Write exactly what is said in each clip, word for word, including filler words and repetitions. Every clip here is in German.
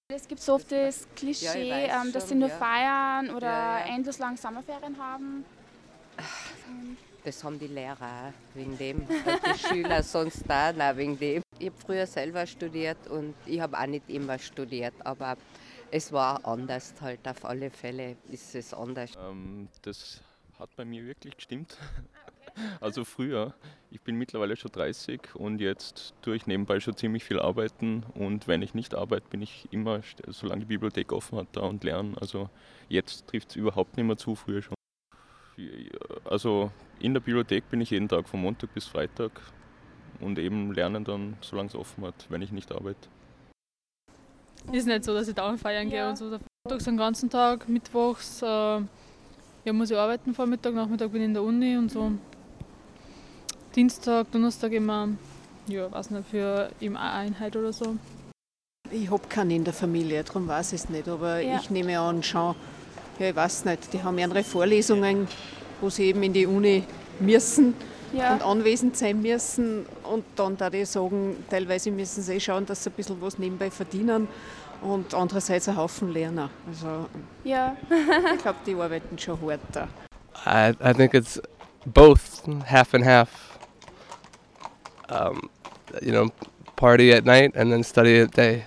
Es gibt so oft das Klischee, Ja, ich weiß ähm, dass schon, sie nur ja. feiern oder Ja, ja. endlos lang Sommerferien haben. Ähm, Das haben die Lehrer auch wegen dem. Und die Schüler sonst da, nein, wegen dem. Ich habe früher selber studiert und ich habe auch nicht immer studiert, aber es war anders halt. Auf alle Fälle ist es anders. Ähm, das hat bei mir wirklich gestimmt. Also früher, ich bin mittlerweile schon dreißig und jetzt tue ich nebenbei schon ziemlich viel arbeiten und wenn ich nicht arbeite, bin ich immer, st- solange die Bibliothek offen hat, da und lerne. Also jetzt trifft es überhaupt nicht mehr zu, früher schon. Also in der Bibliothek bin ich jeden Tag von Montag bis Freitag und eben lernen dann, solange es offen hat, wenn ich nicht arbeite. Ist nicht so, dass ich dauernd feiern gehe Ja. und so. Montags den ganzen Tag, mittwochs äh, ja, muss ich arbeiten, Vormittag, Nachmittag bin ich in der Uni und so. Dienstag, Donnerstag immer, ja, weiß nicht, für eben eine Einheit oder so. Ich habe keinen in der Familie, darum weiß ich es nicht. Aber Ja. ich nehme an, schon, ja, ich weiß nicht, die haben andere Vorlesungen, wo sie eben in die Uni müssen Ja. und anwesend sein müssen. Und dann da die sagen, teilweise müssen sie eh schauen, dass sie ein bisschen was nebenbei verdienen. Und andererseits ein Haufen lernen. Also Ja. ich glaube, die arbeiten schon hart da. I, I think it's both, half and half. Um, you know, party at night and then study at day.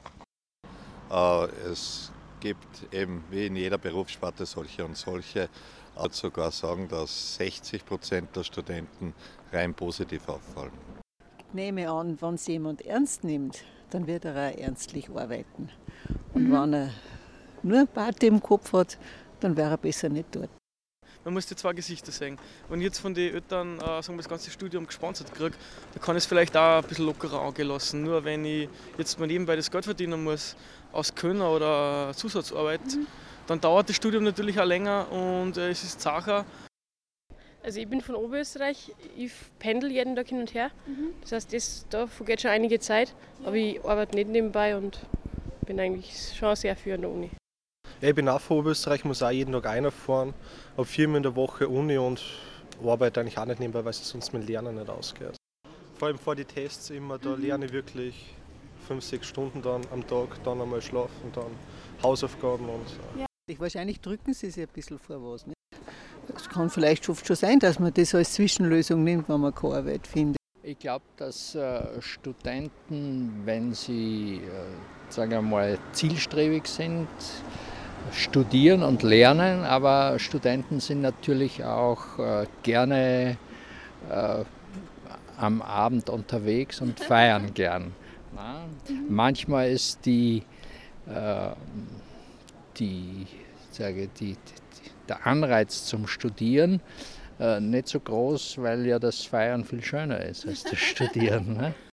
Äh, Es gibt eben wie in jeder Berufssparte solche und solche. Ich würde sogar sagen, dass sechzig Prozent der Studenten rein positiv auffallen. Ich nehme an, wenn es jemand ernst nimmt, dann wird er auch ernstlich arbeiten. Und Mhm. wenn er nur eine Party im Kopf hat, dann wäre er besser nicht dort. Man muss die zwei Gesichter sehen. Wenn ich jetzt von den Eltern äh, sagen wir, das ganze Studium gesponsert kriege, dann kann ich es vielleicht auch ein bisschen lockerer angehen lassen. Nur wenn ich jetzt mal nebenbei das Geld verdienen muss, aus Kölner oder Zusatzarbeit, Mhm. dann dauert das Studium natürlich auch länger und äh, es ist zacher. Also ich bin von Oberösterreich, ich pendel jeden Tag hin und her. Mhm. Das heißt, das, da vergeht schon einige Zeit, aber ich arbeite nicht nebenbei und bin eigentlich schon sehr viel an der Uni. Ich bin auch von Oberösterreich, muss auch jeden Tag einfahren, habe viermal in der Woche Uni und arbeite eigentlich auch nicht nebenbei, weil es sonst mit Lernen nicht ausgeht. Vor allem vor die Tests immer, da lerne ich wirklich fünf, sechs Stunden dann am Tag, dann einmal schlafen, dann Hausaufgaben und so. Wahrscheinlich drücken sie sich ein bisschen vor was. Nicht? Es kann vielleicht oft schon sein, dass man das als Zwischenlösung nimmt, wenn man keine Arbeit findet. Ich glaube, dass äh, Studenten, wenn sie, äh, sagen wir mal, zielstrebig sind, studieren und lernen, aber Studenten sind natürlich auch äh, gerne äh, am Abend unterwegs und feiern gern. Na? Manchmal ist die, äh, die, sage, die, die, der Anreiz zum Studieren äh, nicht so groß, weil ja das Feiern viel schöner ist als das Studieren. Ne?